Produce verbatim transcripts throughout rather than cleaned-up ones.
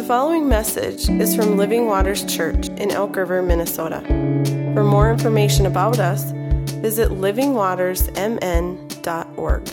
following message is from Living Waters Church in Elk River, Minnesota. For more information about us, visit living waters m n dot org.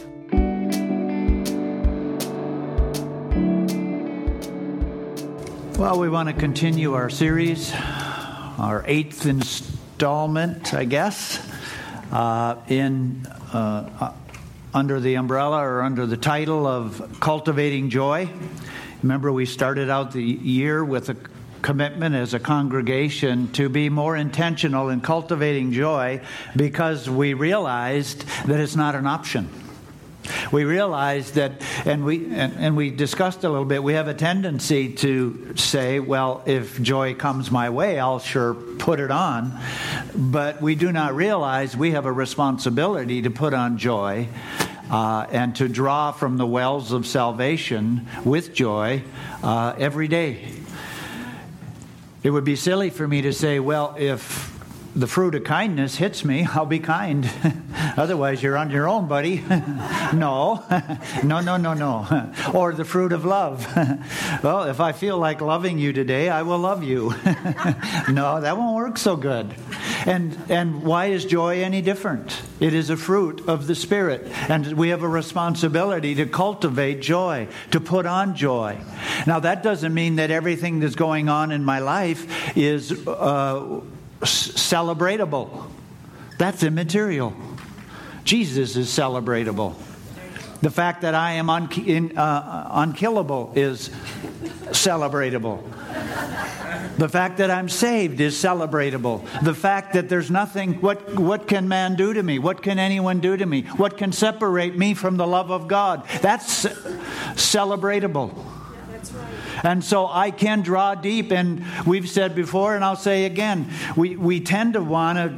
Well, we want to continue our series, our eighth installment, I guess, uh, in uh, uh, under the umbrella or under the title of Cultivating Joy. Remember, we started out the year with a commitment as a congregation to be more intentional in cultivating joy because we realized that it's not an option. We realized that, and we and, and we discussed a little bit, we have a tendency to say, well, if joy comes my way, I'll sure put it on. But we do not realize we have a responsibility to put on joy uh, and to draw from the wells of salvation with joy uh, every day. It would be silly for me to say, well, if the fruit of kindness hits me, I'll be kind. Otherwise, you're on your own, buddy. no. no, no, no, no. Or the fruit of love. Well, if I feel like loving you today, I will love you. No, that won't work so good. And and why is joy any different? It is a fruit of the Spirit. And we have a responsibility to cultivate joy, to put on joy. Now, that doesn't mean that everything that's going on in my life is Uh, celebratable. That's immaterial. Jesus is celebratable. The fact that I am un- in, uh, unkillable is celebratable. The fact that I'm saved is celebratable. The fact that there's nothing, what, what can man do to me? What can anyone do to me? What can separate me from the love of God? That's celebratable. And so I can draw deep, and we've said before, and I'll say again, we, we tend to want to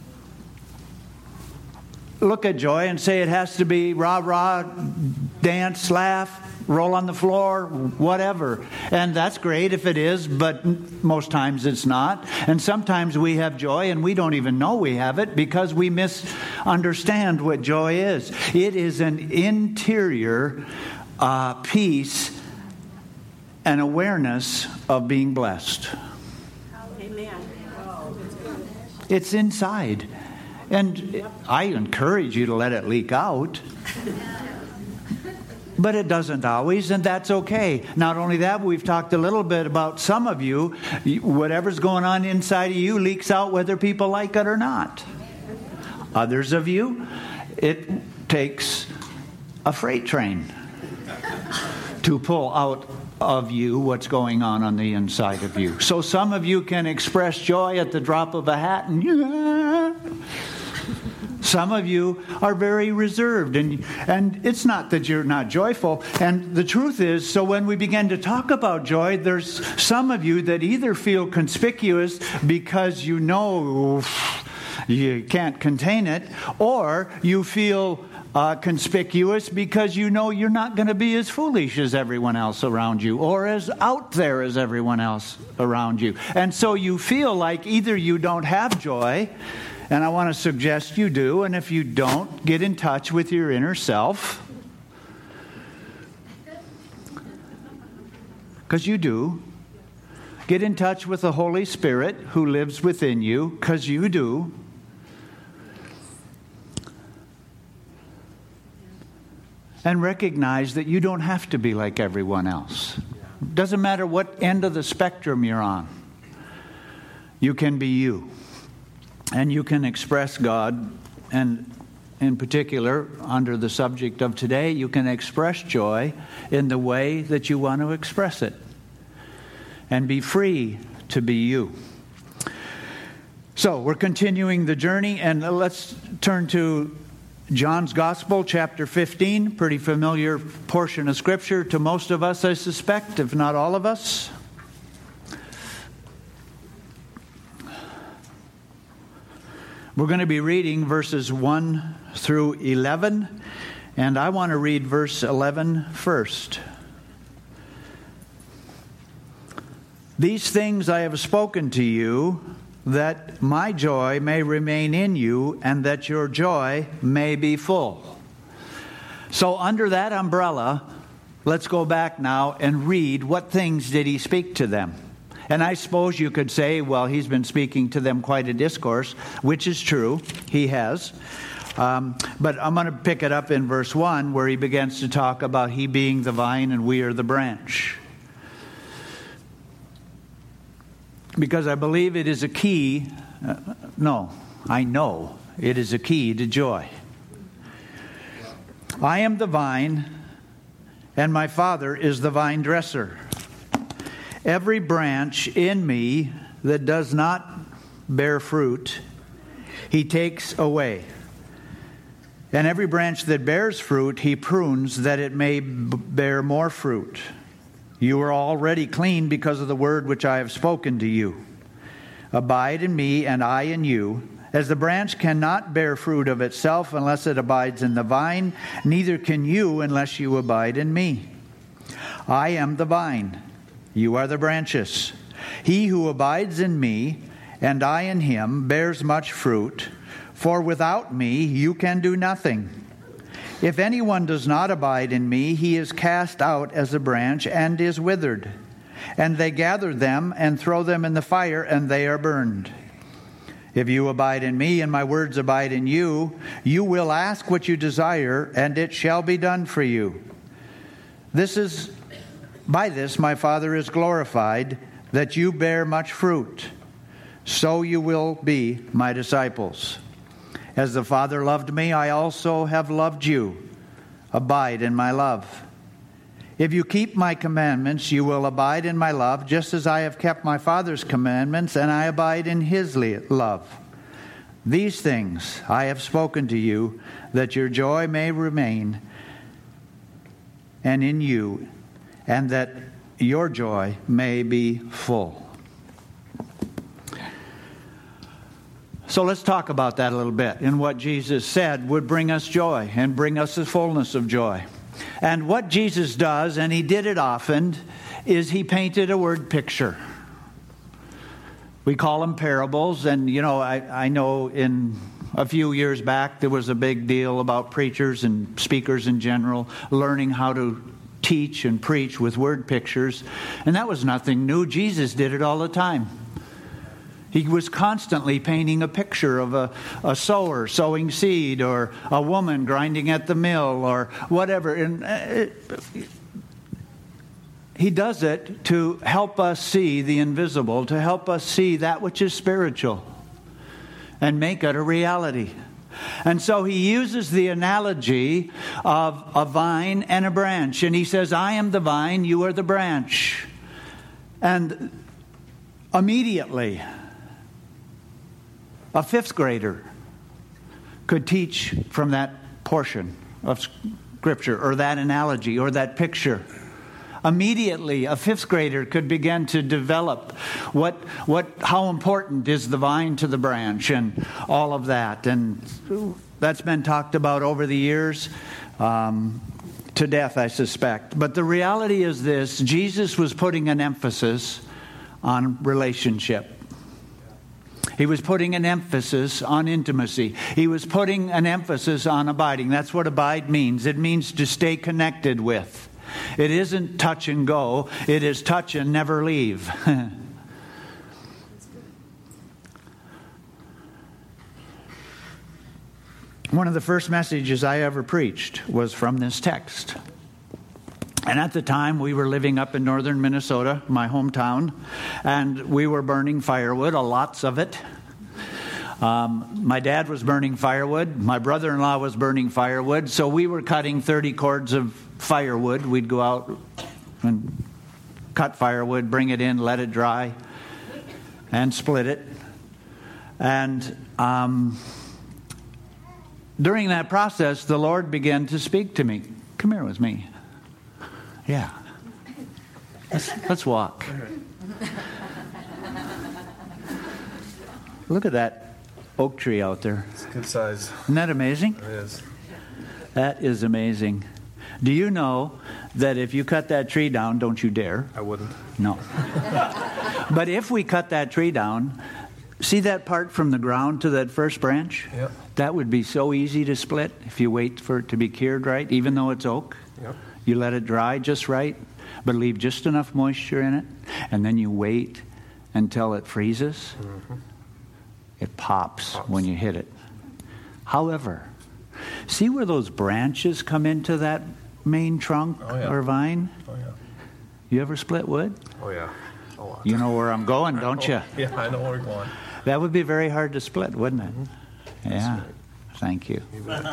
look at joy and say it has to be rah-rah, dance, laugh, roll on the floor, whatever. And that's great if it is, but most times it's not. And sometimes we have joy and we don't even know we have it because we misunderstand what joy is. It is an interior uh, peace, an awareness of being blessed. Amen. It's inside. And I encourage you to let it leak out. But it doesn't always, and that's okay. Not only that, we've talked a little bit about some of you, whatever's going on inside of you leaks out whether people like it or not. Others of you, it takes a freight train to pull out of you what's going on on the inside of you. So some of you can express joy at the drop of a hat, and yeah. Some of you are very reserved, and and it's not that you're not joyful. And the truth is, so when we begin to talk about joy, there's some of you that either feel conspicuous because you know you can't contain it, or you feel Uh, conspicuous because you know you're not going to be as foolish as everyone else around you or as out there as everyone else around you. And so you feel like either you don't have joy, and I want to suggest you do, and if you don't, get in touch with your inner self. Because you do. Get in touch with the Holy Spirit who lives within you, because you do. And recognize that you don't have to be like everyone else. Doesn't matter what end of the spectrum you're on. You can be you. And you can express God. And in particular, under the subject of today, you can express joy in the way that you want to express it. And be free to be you. So, we're continuing the journey. And let's turn to John's Gospel, chapter fifteen, pretty familiar portion of Scripture to most of us, I suspect, if not all of us. We're going to be reading verses one through eleven, and I want to read verse eleven first. These things I have spoken to you, that my joy may remain in you, and that your joy may be full. So under that umbrella let's go back now and read what things did he speak to them. And I suppose you could say, well, he's been speaking to them quite a discourse, which is true. He has. Um, but I'm going to pick it up in verse one, where he begins to talk about he being the vine and we are the branch. Because I believe it is a key. Uh, no, I know it is a key to joy. I am the vine, and my Father is the vine dresser. Every branch in me that does not bear fruit, he takes away. And every branch that bears fruit, he prunes that it may b- bear more fruit. You are already clean because of the word which I have spoken to you. Abide in me, and I in you. As the branch cannot bear fruit of itself unless it abides in the vine, neither can you unless you abide in me. I am the vine. You are the branches. He who abides in me, and I in him, bears much fruit, for without me you can do nothing. If anyone does not abide in me, he is cast out as a branch and is withered. And they gather them and throw them in the fire, and they are burned. If you abide in me, and my words abide in you, you will ask what you desire, and it shall be done for you. This is By this my Father is glorified, that you bear much fruit. So you will be my disciples. As the Father loved me, I also have loved you. Abide in my love. If you keep my commandments, you will abide in my love, just as I have kept my Father's commandments, and I abide in his love. These things I have spoken to you, that your joy may remain, and in you, and that your joy may be full. So let's talk about that a little bit, and what Jesus said would bring us joy and bring us the fullness of joy. And what Jesus does, and he did it often, is he painted a word picture. We call them parables, and you know, I, I know in a few years back there was a big deal about preachers and speakers in general learning how to teach and preach with word pictures, and that was nothing new. Jesus did it all the time. He was constantly painting a picture of a, a sower sowing seed, or a woman grinding at the mill, or whatever. And it, he does it to help us see the invisible, to help us see that which is spiritual, and make it a reality. And so he uses the analogy of a vine and a branch. And he says, I am the vine, you are the branch. And immediately, a fifth grader could teach from that portion of Scripture, or that analogy, or that picture. Immediately, a fifth grader could begin to develop what, what, how important is the vine to the branch, and all of that. And that's been talked about over the years, um, to death, I suspect. But the reality is this: Jesus was putting an emphasis on relationship. He was putting an emphasis on intimacy. He was putting an emphasis on abiding. That's what abide means. It means to stay connected with. It isn't touch and go. It is touch and never leave. One of the first messages I ever preached was from this text. And at the time, we were living up in northern Minnesota, my hometown, and we were burning firewood, lots of it. Um, my dad was burning firewood. My brother-in-law was burning firewood. So we were cutting thirty cords of firewood. We'd go out and cut firewood, bring it in, let it dry, and split it. And um, during that process, the Lord began to speak to me. Come here with me. Yeah. Let's, let's walk. Look at that oak tree out there. It's a good size. Isn't that amazing? It is. That is amazing. Do you know that if you cut that tree down, don't you dare? I wouldn't. No. But if we cut that tree down, see that part from the ground to that first branch? Yep. That would be so easy to split if you wait for it to be cured right, even though it's oak. Yep. You let it dry just right, but leave just enough moisture in it, and then you wait until it freezes. Mm-hmm. It pops, pops when you hit it. However, see where those branches come into that main trunk oh, yeah. or vine? Oh, yeah. You ever split wood? Oh, yeah. A lot. You know where I'm going, don't you? Yeah, I know where we're going. That would be very hard to split, wouldn't it? Mm-hmm. Yeah. Right. Thank you.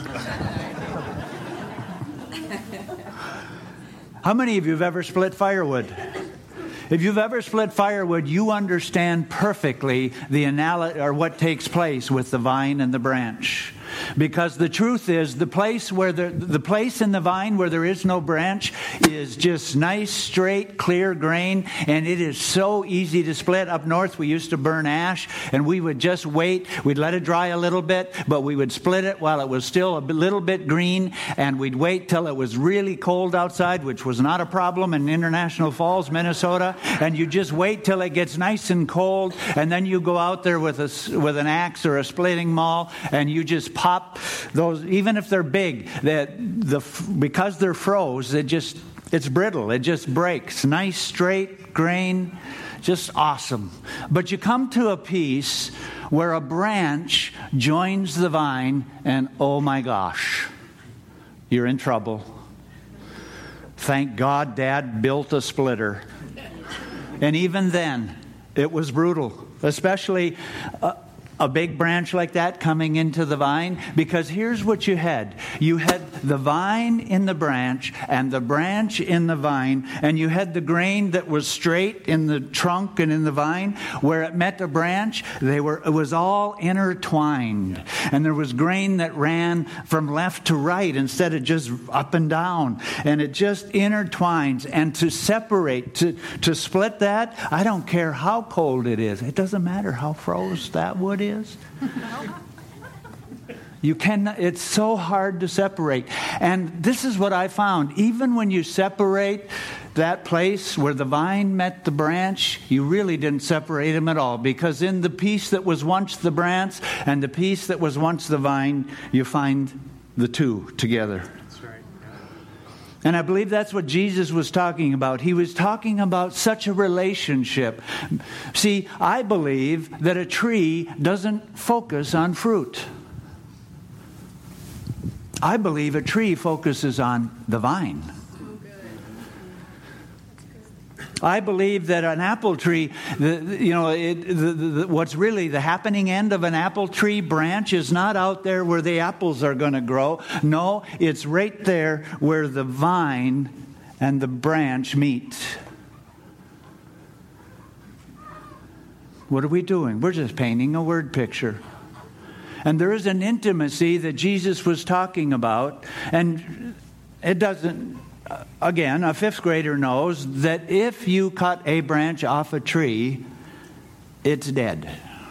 How many of you have ever split firewood? If you've ever split firewood, you understand perfectly the analogy or what takes place with the vine and the branch. Because the truth is, the place where the, the place in the vine where there is no branch is just nice, straight, clear grain, and it is so easy to split. Up north, we used to burn ash, and we would just wait. We'd let it dry a little bit, but we would split it while it was still a little bit green, and we'd wait till it was really cold outside, which was not a problem in International Falls, Minnesota. And you just wait till it gets nice and cold, and then you go out there with a with an axe or a splitting maul, and you just pop those, even if they're big, that the because they're froze, it just it's brittle. It just breaks. Nice straight grain, just awesome. But you come to a piece where a branch joins the vine, and oh my gosh, you're in trouble. Thank God Dad built a splitter. And even then, it was brutal, especially a, a big branch like that coming into the vine. Because here's what you had. You had the vine in the branch and the branch in the vine. And you had the grain that was straight in the trunk and in the vine. Where it met the branch, they were it was all intertwined. And there was grain that ran from left to right instead of just up and down. And it just intertwines. And to separate, to, to split that, I don't care how cold it is. It doesn't matter how froze that wood is. Is. You can. It's so hard to separate. And this is what I found. Even when you separate that place where the vine met the branch, you really didn't separate them at all. Because in the piece that was once the branch and the piece that was once the vine, you find the two together. And I believe that's what Jesus was talking about. He was talking about such a relationship. See, I believe that a tree doesn't focus on fruit. I believe a tree focuses on the vine. I believe that an apple tree, the, you know, it, the, the, what's really the happening end of an apple tree branch is not out there where the apples are going to grow. No, it's right there where the vine and the branch meet. What are we doing? We're just painting a word picture. And there is an intimacy that Jesus was talking about, and it doesn't... Again, a fifth grader knows that if you cut a branch off a tree, it's dead.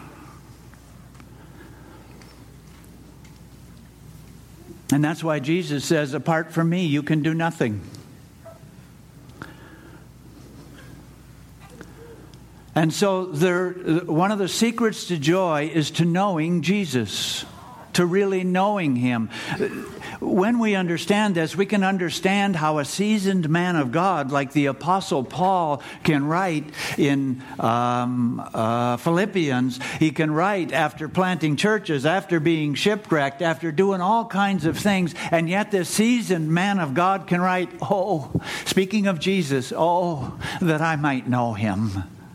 And that's why Jesus says, apart from me, you can do nothing. And so there, one of the secrets to joy is to knowing Jesus, to really knowing Him. When we understand this, we can understand how a seasoned man of God, like the Apostle Paul, can write in um, uh, Philippians. He can write after planting churches, after being shipwrecked, after doing all kinds of things. And yet this seasoned man of God can write, oh, speaking of Jesus, oh, that I might know Him.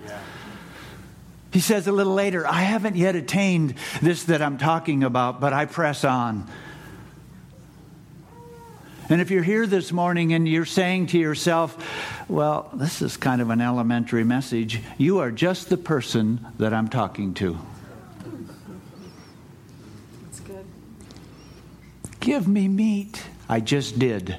He says a little later, I haven't yet attained this that I'm talking about, but I press on. And if you're here this morning and you're saying to yourself, well, this is kind of an elementary message, you are just the person that I'm talking to. That's good. Give me meat. I just did.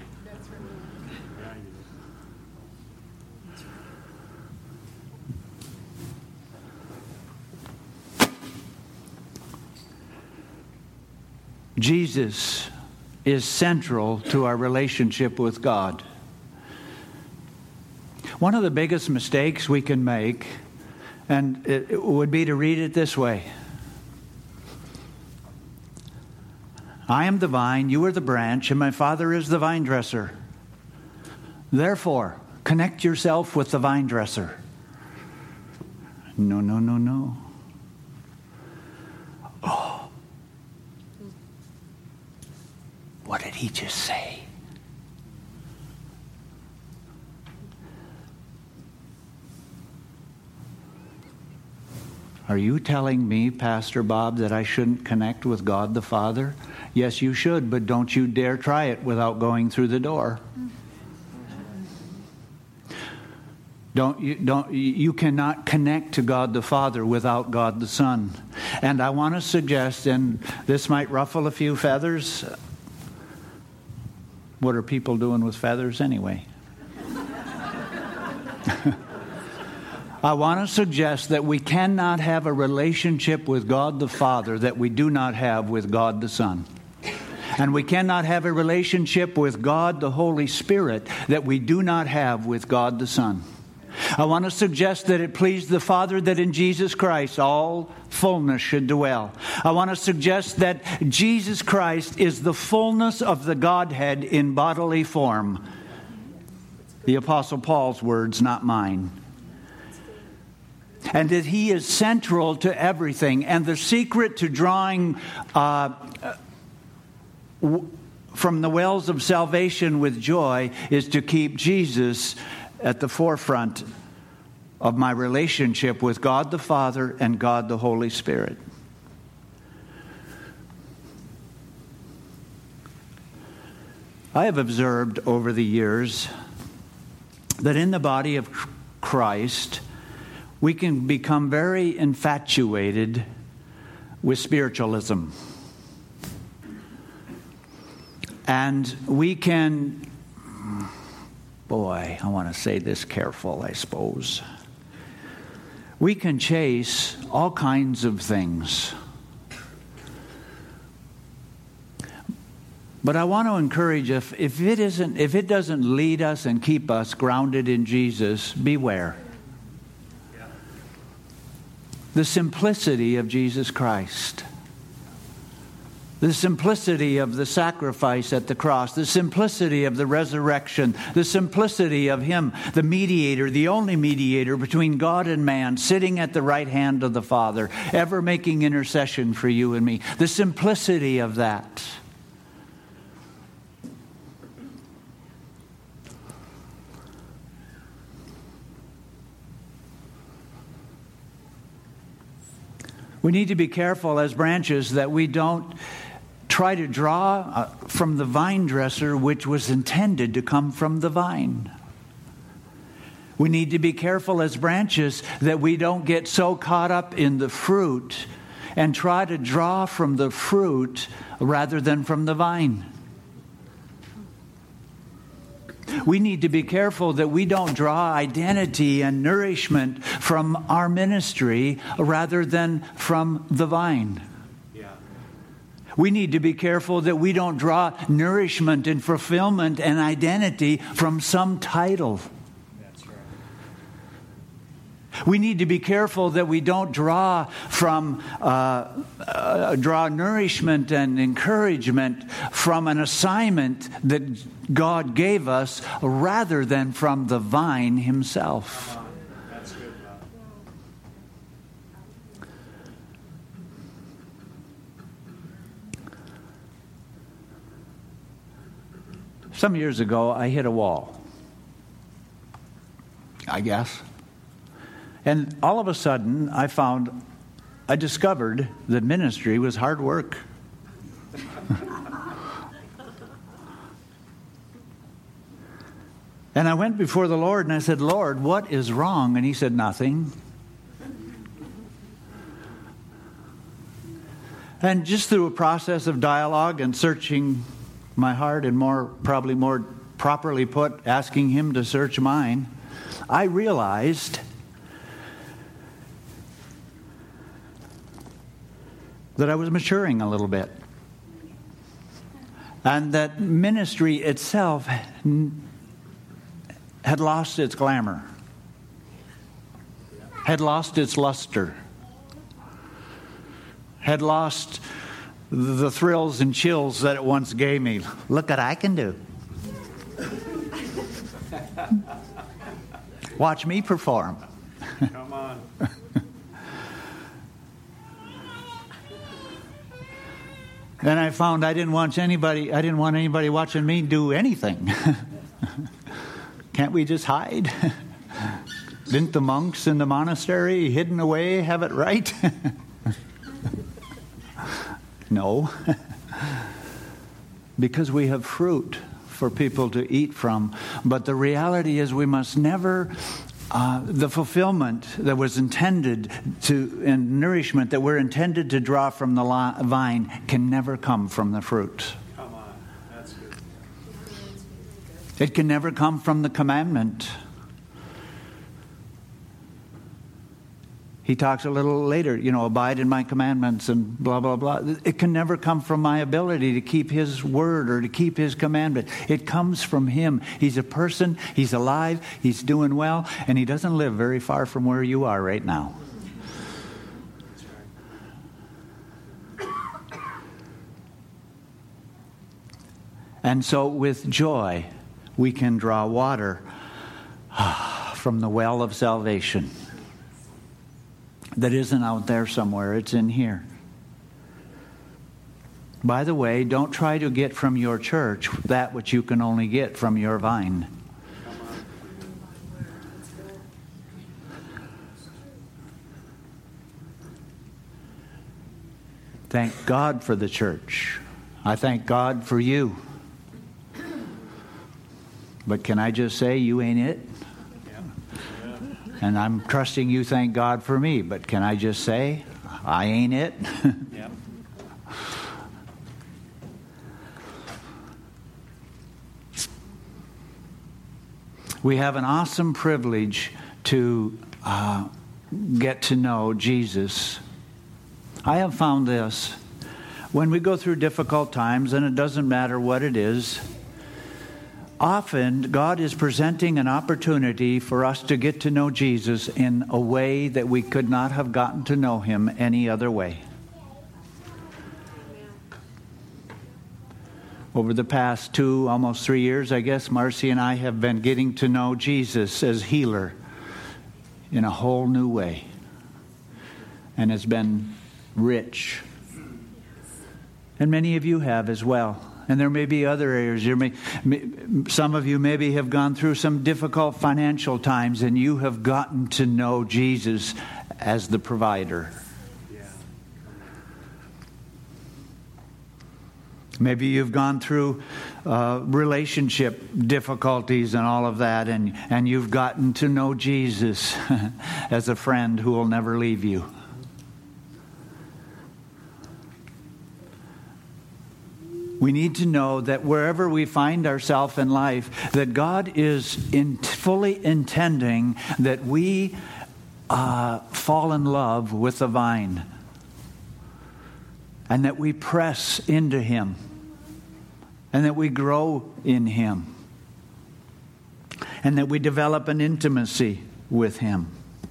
Jesus is central to our relationship with God. One of the biggest mistakes we can make, and it, it would be to read it this way. I am the vine, you are the branch, and my Father is the vine dresser. Therefore, connect yourself with the vine dresser. No, no, no, no. Oh. What did he just say? Are you telling me, Pastor Bob, that I shouldn't connect with God the Father? Yes, you should, but don't you dare try it without going through the door. Don't you, don't, you cannot connect to God the Father without God the Son. And I want to suggest, and this might ruffle a few feathers. What are people doing with feathers anyway? I want to suggest that we cannot have a relationship with God the Father that we do not have with God the Son. And we cannot have a relationship with God the Holy Spirit that we do not have with God the Son. I want to suggest that it pleased the Father that in Jesus Christ all fullness should dwell. I want to suggest that Jesus Christ is the fullness of the Godhead in bodily form. The Apostle Paul's words, not mine. And that He is central to everything. And the secret to drawing uh, w- from the wells of salvation with joy is to keep Jesus at the forefront of my relationship with God the Father and God the Holy Spirit. I have observed over the years that in the body of Christ, we can become very infatuated with spiritualism. And we can, boy, I want to say this careful, I suppose. We can chase all kinds of things. But I want to encourage, if, if it isn't, if it doesn't lead us and keep us grounded in Jesus, beware. Yeah. The simplicity of Jesus Christ. The simplicity of the sacrifice at the cross, the simplicity of the resurrection, the simplicity of Him, the mediator, the only mediator between God and man, sitting at the right hand of the Father, ever making intercession for you and me. The simplicity of that. We need to be careful as branches that we don't try to draw uh, from the vine dresser, which was intended to come from the vine. We need to be careful as branches that we don't get so caught up in the fruit and try to draw from the fruit rather than from the vine. We need to be careful that we don't draw identity and nourishment from our ministry rather than from the vine. Yeah. We need to be careful that we don't draw nourishment and fulfillment and identity from some title. That's right. We need to be careful that we don't draw from uh, uh, draw nourishment and encouragement from an assignment that God gave us rather than from the vine Himself. That's good, Bob. Some years ago, I hit a wall, I guess. And all of a sudden, I found, I discovered that ministry was hard work. And I went before the Lord and I said, Lord, what is wrong? And He said, nothing. And just through a process of dialogue and searching my heart and more, probably more properly put, asking Him to search mine, I realized that I was maturing a little bit. And that ministry itself had lost its glamour, had lost its luster, had lost the thrills and chills that it once gave me. Look what I can do. Watch me perform. Come on. Then I found I didn't want anybody. I didn't want anybody watching me do anything. Can't we just hide? Didn't the monks in the monastery, hidden away, have it right? No. Because we have fruit for people to eat from. But the reality is we must never, uh, the fulfillment that was intended to, and nourishment that we're intended to draw from the vine can never come from the fruit. Come on. That's good. It can never come from the commandment. He talks a little later, you know, abide in my commandments and blah, blah, blah. It can never come from my ability to keep His word or to keep His commandment. It comes from Him. He's a person. He's alive. He's doing well. And He doesn't live very far from where you are right now. And so with joy, we can draw water from the well of salvation. That isn't out there somewhere. It's in here. By the way, don't try to get from your church that which you can only get from your vine. Thank God for the church. I thank God for you. But can I just say, you ain't it? And I'm trusting you, thank God for me. But can I just say, I ain't it? Yep. We have an awesome privilege to uh, get to know Jesus. I have found this. When we go through difficult times, and it doesn't matter what it is, often, God is presenting an opportunity for us to get to know Jesus in a way that we could not have gotten to know Him any other way. Over the past two, almost three years, I guess, Marcy and I have been getting to know Jesus as healer in a whole new way. And it's been rich. And many of you have as well. And there may be other areas. There may, some of you maybe have gone through some difficult financial times and you have gotten to know Jesus as the provider. Yeah. Maybe you've gone through uh, relationship difficulties and all of that, and, and you've gotten to know Jesus as a friend who will never leave you. We need to know that wherever we find ourselves in life, that God is in, fully intending that we uh, fall in love with the vine. And that we press into Him. And that we grow in Him. And that we develop an intimacy with Him.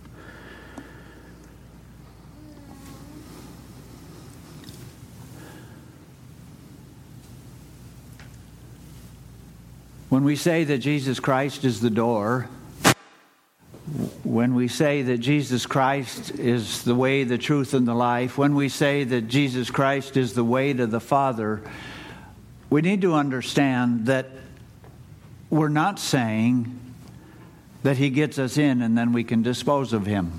When we say that Jesus Christ is the door, when we say that Jesus Christ is the way, the truth, and the life, when we say that Jesus Christ is the way to the Father, we need to understand that we're not saying that He gets us in and then we can dispose of Him.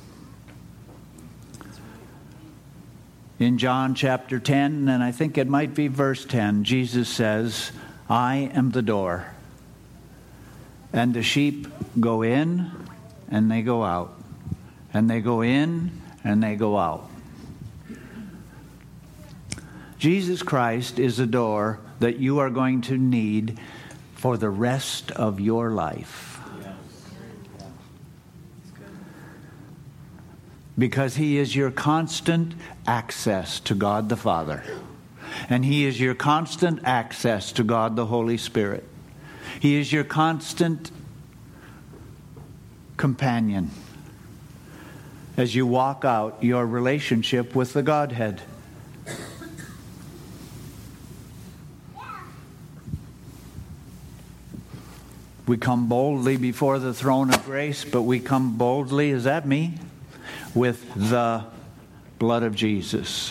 In John chapter ten, and I think it might be verse ten, Jesus says, I am the door, and the sheep go in and they go out, and they go in and they go out. Jesus Christ is a door that you are going to need for the rest of your life. Because He is your constant access to God the Father. And He is your constant access to God the Holy Spirit. He is your constant companion as you walk out your relationship with the Godhead. We come boldly before the throne of grace, but we come boldly, is that me? With the blood of Jesus.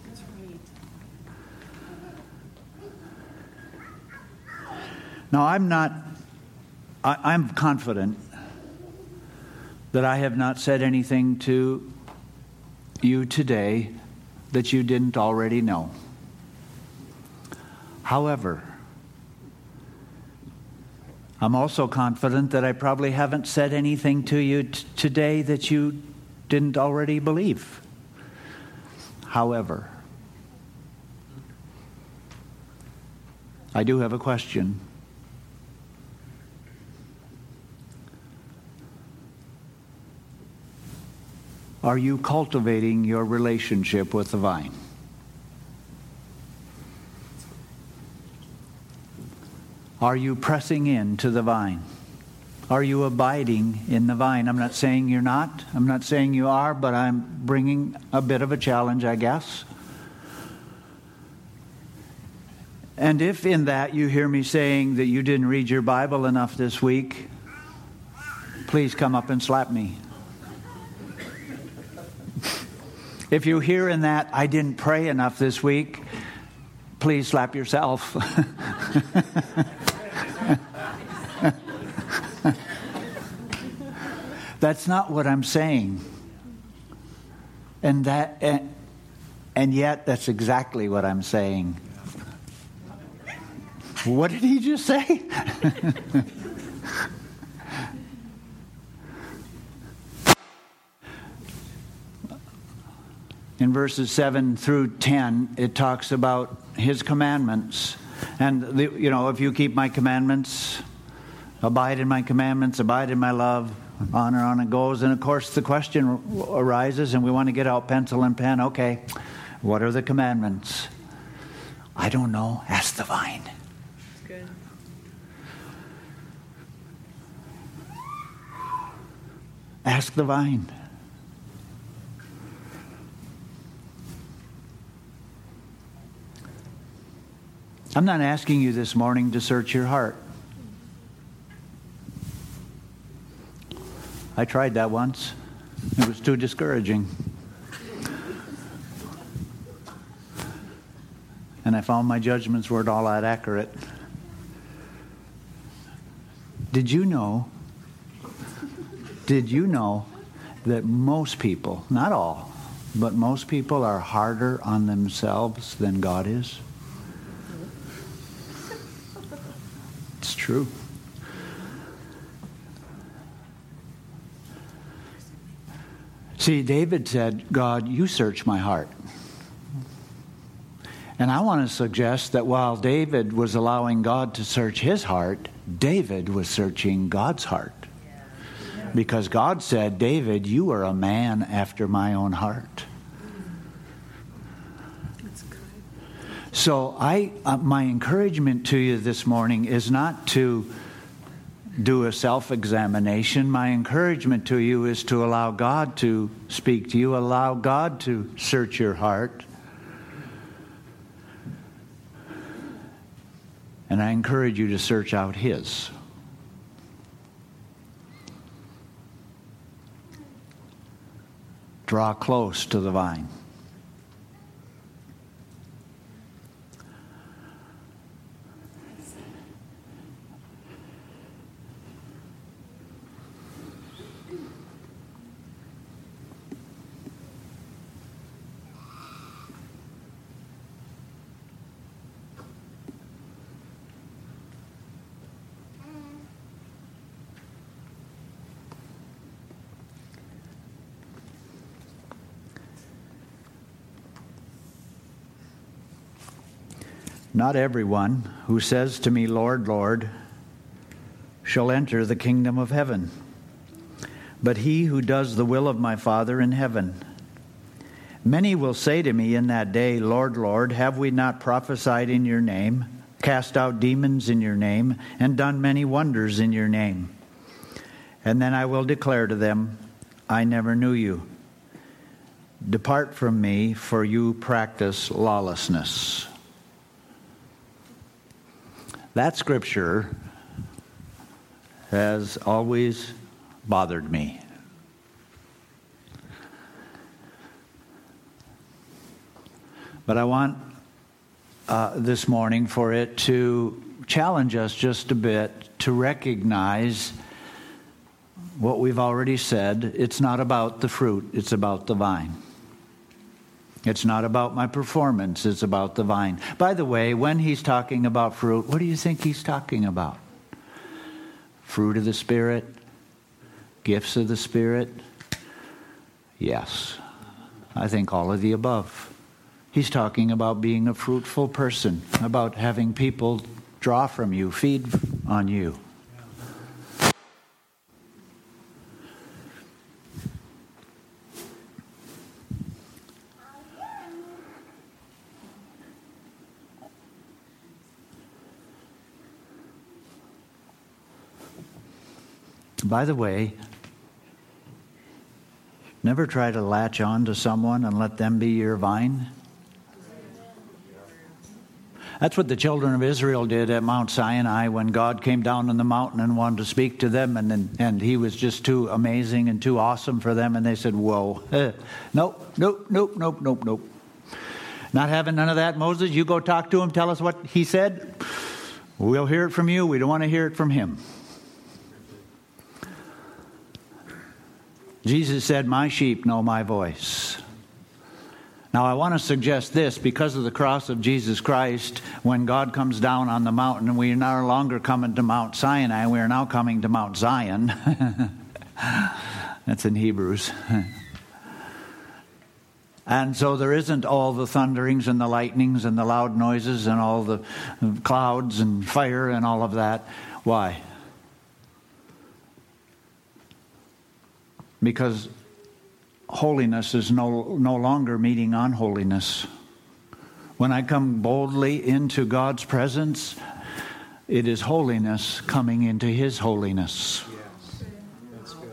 Now, I'm not, I, I'm confident that I have not said anything to you today that you didn't already know. However, I'm also confident that I probably haven't said anything to you t- today that you didn't already believe. However, I do have a question. Are you cultivating your relationship with the vine? Are you pressing in to the vine? Are you abiding in the vine? I'm not saying you're not. I'm not saying you are, but I'm bringing a bit of a challenge, I guess. And if in that you hear me saying that you didn't read your Bible enough this week, please come up and slap me. If you hear in that I didn't pray enough this week, please slap yourself. That's not what I'm saying. And that and, and yet that's exactly what I'm saying. What did he just say? In verses seven through ten, it talks about his commandments. And, the, you know, if you keep my commandments, abide in my commandments, abide in my love, on and on it goes. And, of course, the question arises, and we want to get out pencil and pen. Okay, what are the commandments? I don't know. Ask the vine. That's good. Ask the vine. I'm not asking you this morning to search your heart. I tried that once. It was too discouraging. And I found my judgments weren't all that accurate. Did you know, did you know that most people, not all, but most people are harder on themselves than God is? It's true. See, David said, God, you search my heart. And I want to suggest that while David was allowing God to search his heart, David was searching God's heart. Because God said, David, you are a man after my own heart. So I, uh, my encouragement to you this morning is not to do a self-examination. My encouragement to you is to allow God to speak to you, allow God to search your heart. And I encourage you to search out His. Draw close to the vine. Not everyone who says to me, Lord, Lord, shall enter the kingdom of heaven, but he who does the will of my Father in heaven. Many will say to me in that day, Lord, Lord, have we not prophesied in your name, cast out demons in your name, and done many wonders in your name? And then I will declare to them, I never knew you. Depart from me, for you practice lawlessness. That scripture has always bothered me. But I want uh, this morning for it to challenge us just a bit to recognize what we've already said. It's not about the fruit, it's about the vine. It's not about my performance, it's about the vine. By the way, when he's talking about fruit, what do you think he's talking about? Fruit of the Spirit? Gifts of the Spirit? Yes. I think all of the above. He's talking about being a fruitful person, about having people draw from you, feed on you. By the way, never try to latch on to someone and let them be your vine. That's what the children of Israel did at Mount Sinai when God came down on the mountain and wanted to speak to them, and and, and he was just too amazing and too awesome for them, and they said, whoa, eh, nope, nope, nope, nope, nope, nope. Not having none of that, Moses. You go talk to him, tell us what he said. We'll hear it from you. We don't want to hear it from him. Jesus said, my sheep know my voice. Now, I want to suggest this, because of the cross of Jesus Christ, when God comes down on the mountain, and we are no longer coming to Mount Sinai, we are now coming to Mount Zion. That's in Hebrews. And so there isn't all the thunderings and the lightnings and the loud noises and all the clouds and fire and all of that. Why? Because holiness is no, no longer meeting unholiness. When I come boldly into God's presence, it is holiness coming into His holiness. Yes, that's good.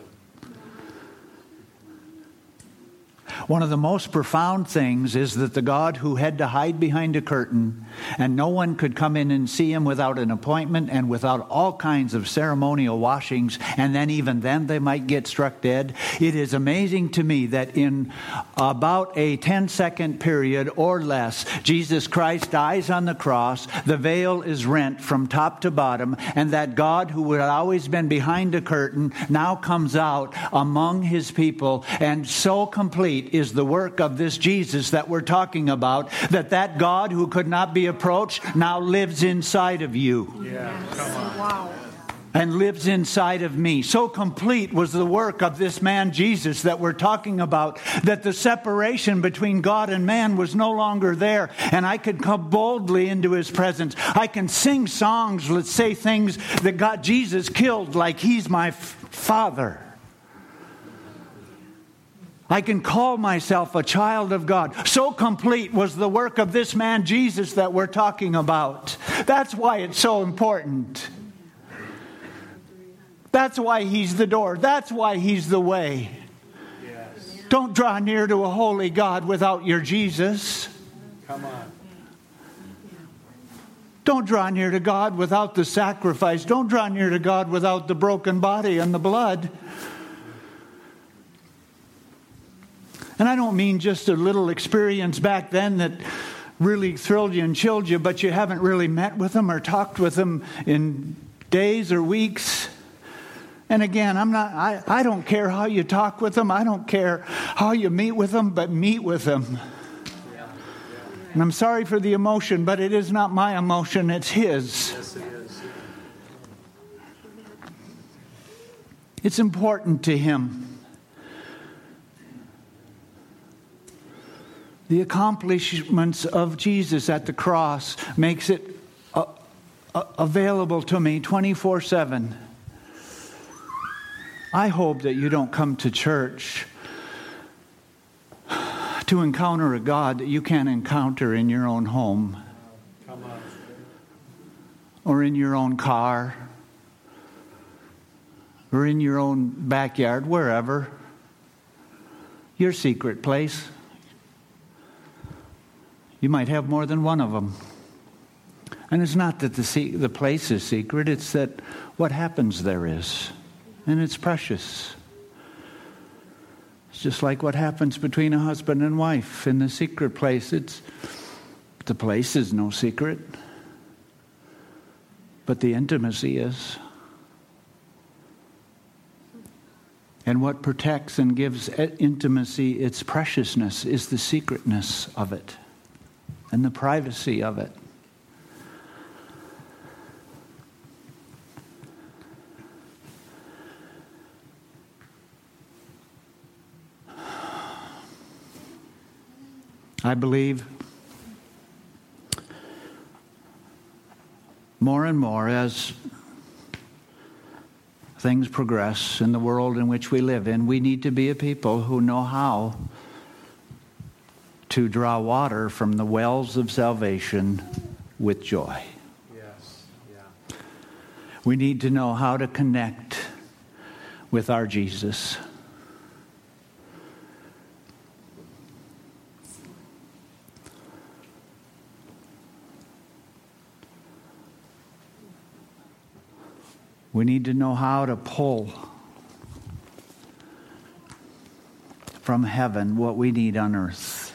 One of the most profound things is that the God who had to hide behind a curtain and no one could come in and see him without an appointment and without all kinds of ceremonial washings, and then even then they might get struck dead. It is amazing to me that in about a ten-second period or less, Jesus Christ dies on the cross, the veil is rent from top to bottom, and that God who had always been behind a curtain now comes out among His people, and so complete is the work of this Jesus that we're talking about, that that God who could not be approached now lives inside of you. Yeah, come on. Wow. And lives inside of me. So complete was the work of this man Jesus that we're talking about, that the separation between God and man was no longer there, and I could come boldly into His presence. I can sing songs, let's say things that God, Jesus killed, like He's my f- Father. I can call myself a child of God. So complete was the work of this man Jesus that we're talking about. That's why it's so important. That's why He's the door. That's why He's the way. Yes. Don't draw near to a holy God without your Jesus. Come on. Don't draw near to God without the sacrifice. Don't draw near to God without the broken body and the blood. And I don't mean just a little experience back then that really thrilled you and chilled you, but you haven't really met with Him or talked with Him in days or weeks. And again, I'm not, I, I don't care how you talk with Him. I don't care how you meet with Him, but meet with Him. And I'm sorry for the emotion, but it is not my emotion, it's His. Yes, it is. It's important to Him. The accomplishments of Jesus at the cross makes it uh, uh, available to me twenty-four seven. I hope that you don't come to church to encounter a God that you can't encounter in your own home. Come on. Or in your own car. Or in your own backyard, wherever. Your secret place. You might have more than one of them. And it's not that the se- the place is secret, it's that what happens there is. And it's precious. It's just like what happens between a husband and wife in the secret place. It's the place is no secret, but the intimacy is. And what protects and gives intimacy its preciousness is the secretness of it and the privacy of it. I believe more and more as things progress in the world in which we live in, we need to be a people who know how to draw water from the wells of salvation with joy. Yes. Yeah. We need to know how to connect with our Jesus. We need to know how to pull from heaven what we need on earth.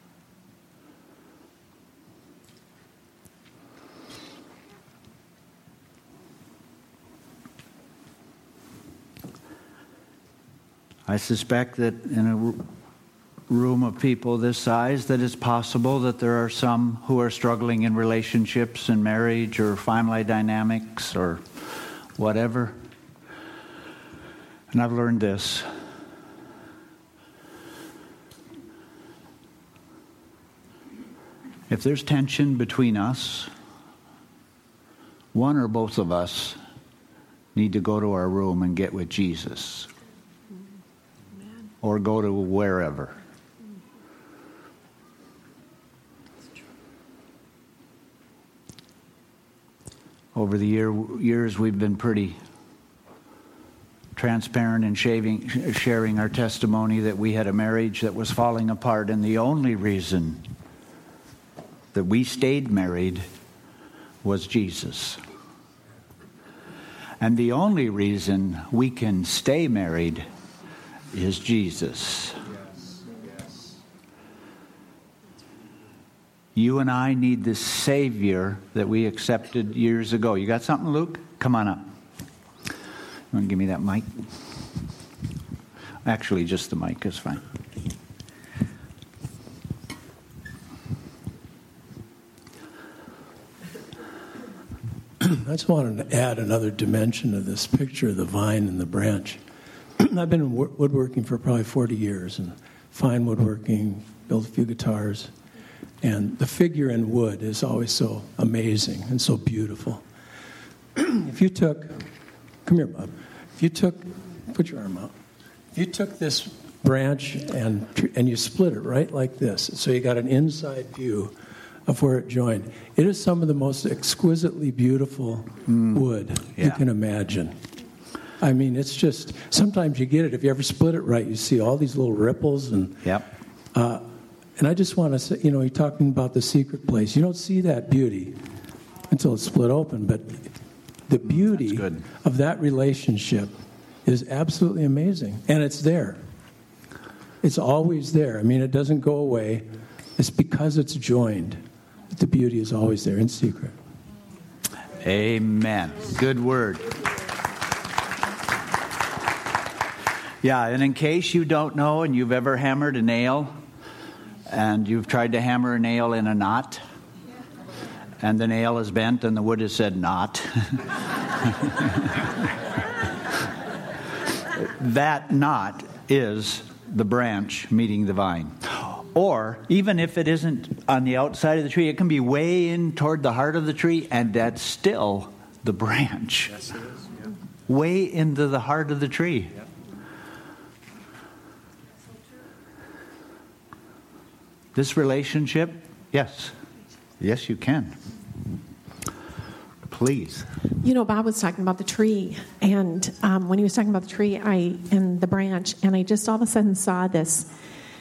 I suspect that in a room of people this size that it's possible that there are some who are struggling in relationships and marriage or family dynamics or whatever. And I've learned this. If there's tension between us, one or both of us need to go to our room and get with Jesus. Amen. Or go to wherever. Over the year, years, we've been pretty transparent in shaving, sharing our testimony that we had a marriage that was falling apart, and the only reason that we stayed married was Jesus. And the only reason we can stay married is Jesus. You and I need this Savior that we accepted years ago. You got something, Luke? Come on up. You want to give me that mic? Actually, just the mic is fine. I just wanted to add another dimension to this picture of the vine and the branch. I've been in woodworking for probably forty years, and fine woodworking, built a few guitars. And the figure in wood is always so amazing and so beautiful. If you took, come here, Bob. If you took, put your arm out. If you took this branch and and you split it right like this, so you got an inside view of where it joined. It is some of the most exquisitely beautiful mm. wood yeah. you can imagine. I mean, it's just, sometimes you get it. If you ever split it right, you see all these little ripples. And yep. Uh, and I just want to say, you know, you're talking about the secret place. You don't see that beauty until it's split open. But the beauty of that relationship is absolutely amazing. And it's there. It's always there. I mean, it doesn't go away. It's because it's joined. The beauty is always there in secret. Amen. Good word. Yeah, and in case you don't know and you've ever hammered a nail and you've tried to hammer a nail in a knot and the nail is bent and the wood has said knot, that knot is the branch meeting the vine. Or even if it isn't on the outside of the tree, it can be way in toward the heart of the tree, and that's still the branch. Yes, it is. Yeah. Way into the heart of the tree. Yeah. This relationship, yes. Yes, you can. Please. You know, Bob was talking about the tree, and um, when he was talking about the tree I and the branch, and I just all of a sudden saw this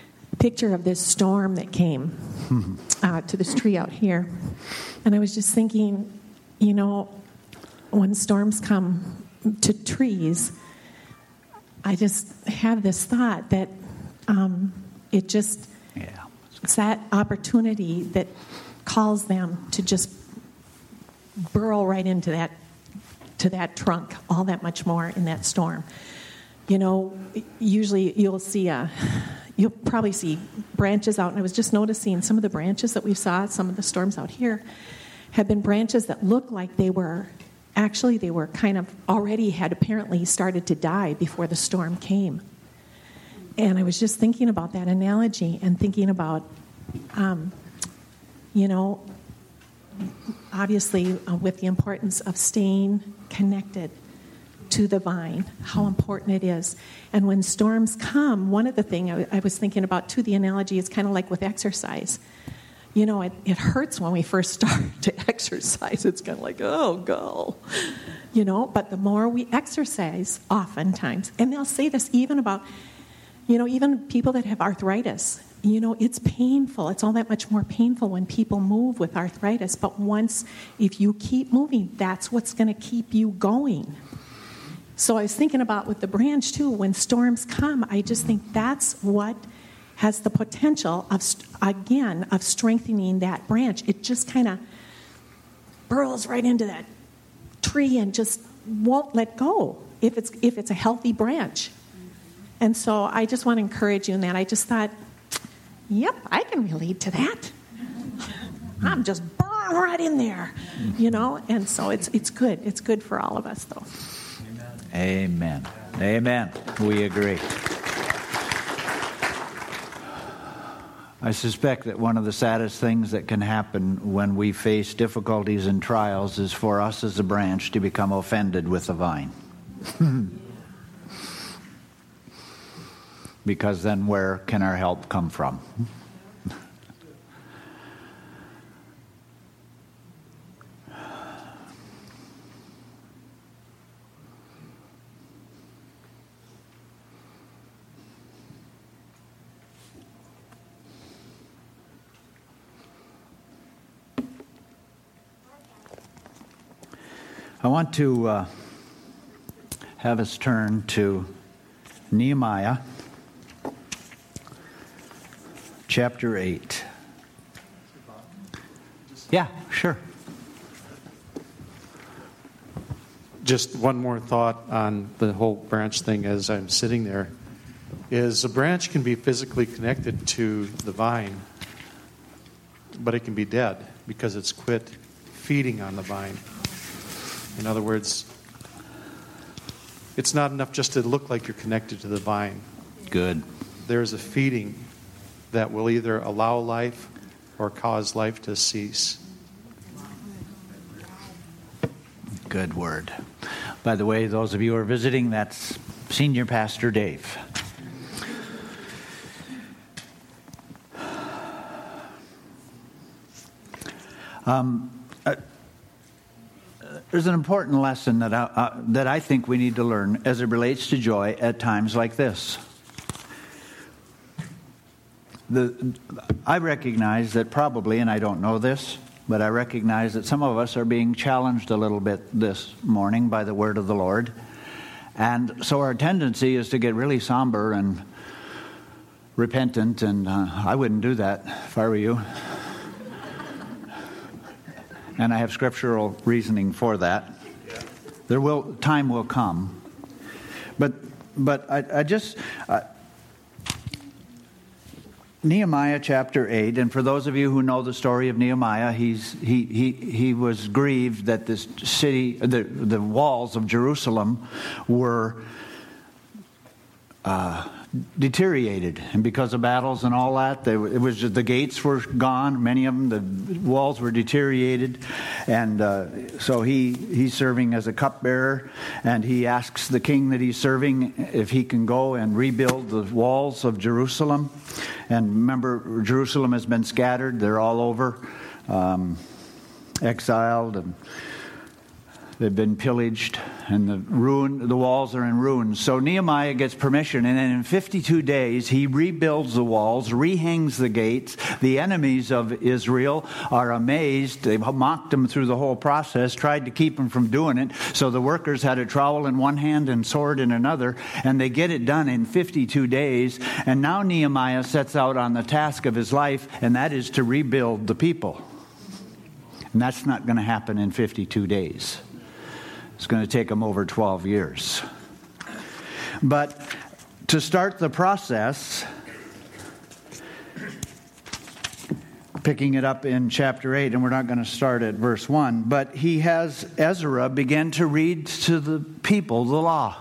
picture of this storm that came uh, to this tree out here. And I was just thinking, you know, when storms come to trees, I just have this thought that um, it just, Yeah. it's that opportunity that calls them to just burrow right into that, to that trunk all that much more in that storm. You know, usually you'll see a, you'll probably see branches out, and I was just noticing some of the branches that we saw, some of the storms out here, have been branches that look like they were, actually they were kind of already had apparently started to die before the storm came. And I was just thinking about that analogy and thinking about, um, you know, obviously uh, with the importance of staying connected to the vine, how important it is. And when storms come, one of the things I, I was thinking about too, the analogy is kind of like with exercise. You know, it, it hurts when we first start to exercise. It's kind of like, oh, go. You know, but the more we exercise, oftentimes, and they'll say this even about, you know, even people that have arthritis, you know, it's painful. It's all that much more painful when people move with arthritis. But once, if you keep moving, that's what's going to keep you going. So I was thinking about with the branch, too, when storms come, I just think that's what has the potential of, again, of strengthening that branch. It just kind of burrows right into that tree and just won't let go if it's if it's a healthy branch. And so I just want to encourage you in that. I just thought, yep, I can relate to that. I'm just burrowing right in there, you know. And so it's it's good. It's good for all of us, though. Amen. Amen. We agree. I suspect that one of the saddest things that can happen when we face difficulties and trials is for us as a branch to become offended with the vine. Because then where can our help come from? I want to uh, have us turn to Nehemiah chapter eight. Yeah, sure. Just one more thought on the whole branch thing as I'm sitting there, is a branch can be physically connected to the vine, but it can be dead because it's quit feeding on the vine. In other words, it's not enough just to look like you're connected to the vine. Good. There's a feeding that will either allow life or cause life to cease. Good word. By the way, those of you who are visiting, that's Senior Pastor Dave. Um, uh, there's an important lesson that I, uh, that I think we need to learn as it relates to joy at times like this. The, I recognize that probably, and I don't know this, but I recognize that some of us are being challenged a little bit this morning by the word of the Lord. And so our tendency is to get really somber and repentant, and uh, I wouldn't do that if I were you. And I have scriptural reasoning for that. There will time will come, but but I, I just uh, Nehemiah chapter eight, and for those of you who know the story of Nehemiah, he's he he he was grieved that this city, the the walls of Jerusalem, were Uh, deteriorated, and because of battles and all that, they, it was just, the gates were gone. Many of them, the walls were deteriorated, and uh, so he he's serving as a cupbearer, and he asks the king that he's serving if he can go and rebuild the walls of Jerusalem. And remember, Jerusalem has been scattered; they're all over, um, exiled, and They've been pillaged, and the ruin, the walls are in ruins. So Nehemiah gets permission, and then in fifty-two days, he rebuilds the walls, rehangs the gates. The enemies of Israel are amazed. They've mocked him through the whole process, tried to keep him from doing it. So the workers had a trowel in one hand and sword in another, and they get it done in fifty-two days. And now Nehemiah sets out on the task of his life, and that is to rebuild the people. And that's not going to happen in fifty-two days. It's going to take them over twelve years. But to start the process, picking it up in chapter eight, and we're not going to start at verse one, but he has Ezra begin to read to the people the law.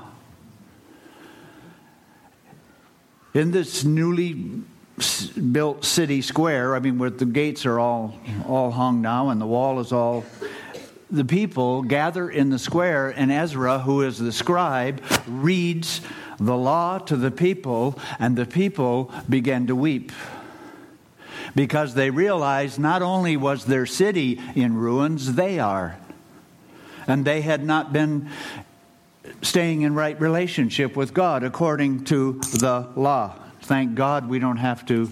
In this newly built city square, I mean, where the gates are all, all hung now and the wall is all... The people gather in the square, and Ezra, who is the scribe, reads the law to the people, and the people begin to weep. Because they realize not only was their city in ruins, they are. And they had not been staying in right relationship with God according to the law. Thank God we don't have to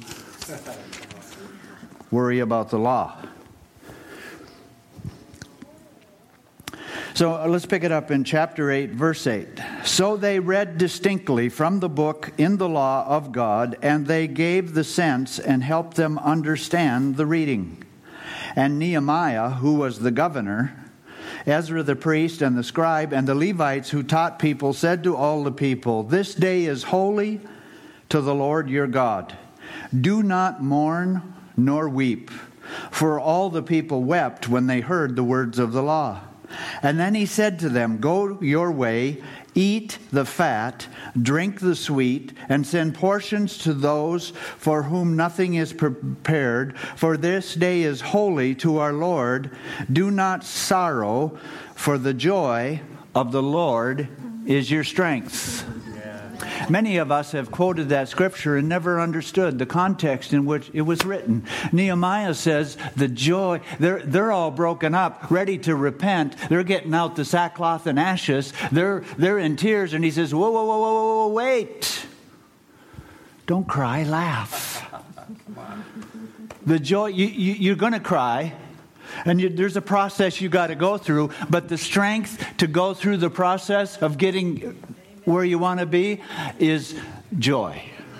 worry about the law. So uh, let's pick it up in chapter eight, verse eight. So they read distinctly from the book in the law of God, and they gave the sense and helped them understand the reading. And Nehemiah, who was the governor, Ezra the priest, and the scribe, and the Levites who taught people, said to all the people, "This day is holy to the Lord your God. Do not mourn nor weep." For all the people wept when they heard the words of the law. And then he said to them, "Go your way, eat the fat, drink the sweet, and send portions to those for whom nothing is prepared. For this day is holy to our Lord. Do not sorrow, for the joy of the Lord is your strength." Many of us have quoted that scripture and never understood the context in which it was written. Nehemiah says the joy, they're, they're all broken up, ready to repent. They're getting out the sackcloth and ashes. They're, they're in tears. And he says, whoa, whoa, whoa, whoa, whoa, wait. Don't cry, laugh. The joy, you, you, you're going to cry. And you, there's a process you got to go through. But the strength to go through the process of getting where you want to be is joy.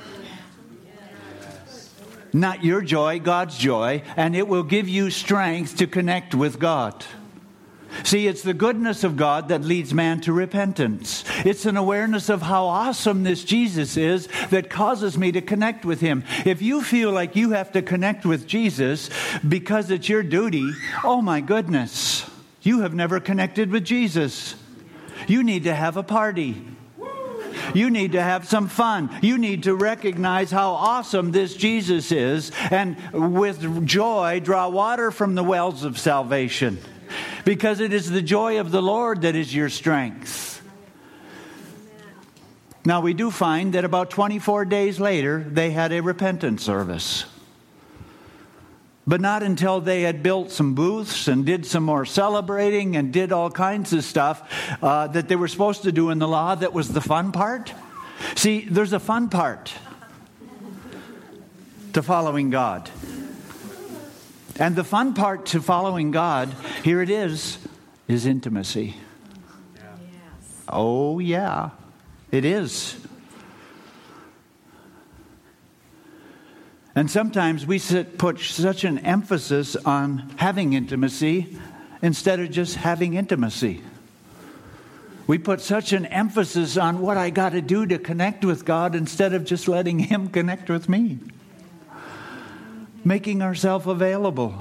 Not your joy, God's joy, and it will give you strength to connect with God. See, it's the goodness of God that leads man to repentance. It's an awareness of how awesome this Jesus is that causes me to connect with him. If you feel like you have to connect with Jesus because it's your duty, oh my goodness, you have never connected with Jesus. You need to have a party. You need to have some fun. You need to recognize how awesome this Jesus is, and with joy draw water from the wells of salvation, because it is the joy of the Lord that is your strength. Now we do find that about twenty-four days later they had a repentance service. But not until they had built some booths and did some more celebrating and did all kinds of stuff uh, that they were supposed to do in the law. That was the fun part. See, there's a fun part to following God. And the fun part to following God, here it is, is intimacy. Yeah. Yes. Oh, yeah, it is. And sometimes we sit, put such an emphasis on having intimacy instead of just having intimacy. We put such an emphasis on what I got to do to connect with God instead of just letting him connect with me. Making ourselves available.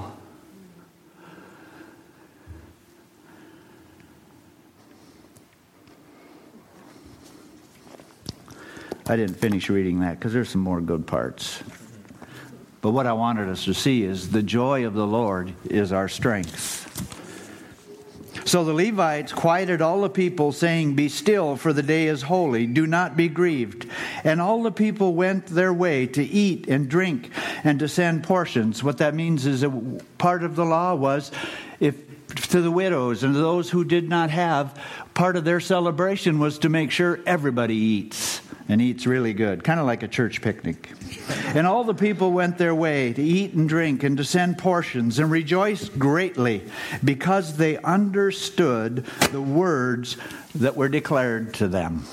I didn't finish reading that because there's some more good parts. But what I wanted us to see is the joy of the Lord is our strength. So the Levites quieted all the people, saying, "Be still, for the day is holy. Do not be grieved." And all the people went their way to eat and drink and to send portions. What that means is a part of the law was if to the widows and to those who did not have. Part of their celebration was to make sure everybody eats, and eats really good, kind of like a church picnic. And all the people went their way to eat and drink and to send portions and rejoiced greatly because they understood the words that were declared to them.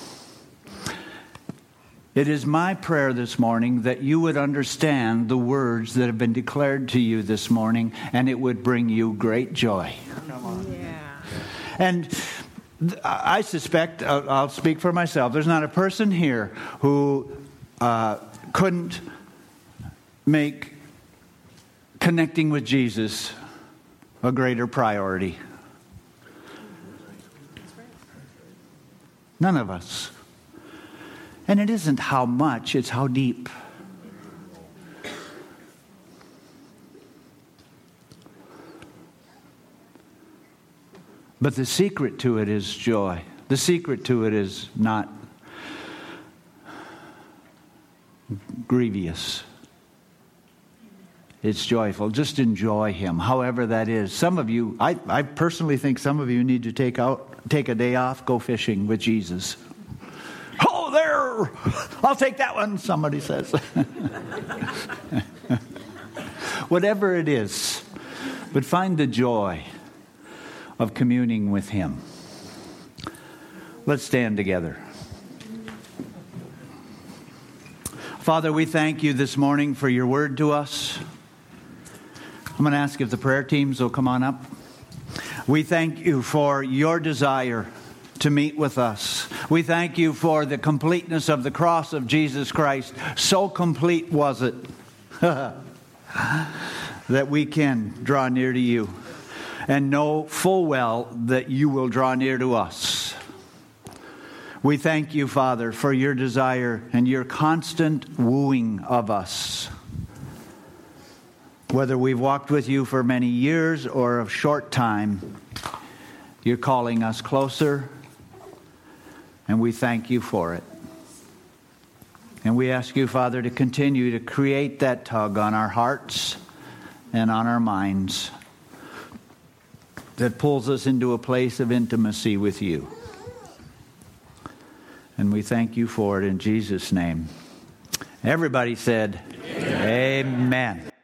It is my prayer this morning that you would understand the words that have been declared to you this morning, and it would bring you great joy. Come on. Yeah. And I suspect, I'll speak for myself, there's not a person here who uh, couldn't make connecting with Jesus a greater priority. None of us. And it isn't how much, it's how deep. But the secret to it is joy. The secret to it is not grievous. It's joyful. Just enjoy Him, however that is. Some of you, I, I personally think some of you need to take out, take a day off, go fishing with Jesus. Oh, there! I'll take that one, somebody says. Whatever it is, but find the joy of communing with Him. Let's stand together. Father, we thank you this morning for your word to us. I'm going to ask if the prayer teams will come on up. We thank you for your desire to meet with us. We thank you for the completeness of the cross of Jesus Christ. So complete was it that we can draw near to you and know full well that you will draw near to us. We thank you, Father, for your desire and your constant wooing of us. Whether we've walked with you for many years or a short time, you're calling us closer, and we thank you for it. And we ask you, Father, to continue to create that tug on our hearts and on our minds that pulls us into a place of intimacy with you. And we thank you for it in Jesus' name. Everybody said, Amen. Amen.